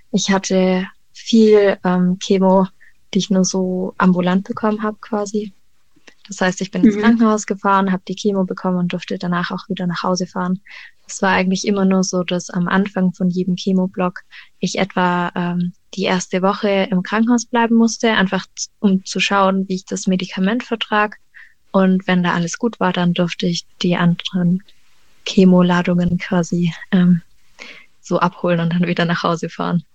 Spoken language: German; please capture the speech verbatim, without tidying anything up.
Ich hatte viel ähm, Chemo, die ich nur so ambulant bekommen habe quasi. Das heißt, ich bin ins Mhm. Krankenhaus gefahren, habe die Chemo bekommen und durfte danach auch wieder nach Hause fahren. Es war eigentlich immer nur so, dass am Anfang von jedem Chemoblock ich etwa ähm, die erste Woche im Krankenhaus bleiben musste, einfach z- um zu schauen, wie ich das Medikament vertrag. Und wenn da alles gut war, dann durfte ich die anderen Chemoladungen quasi ähm, so abholen und dann wieder nach Hause fahren.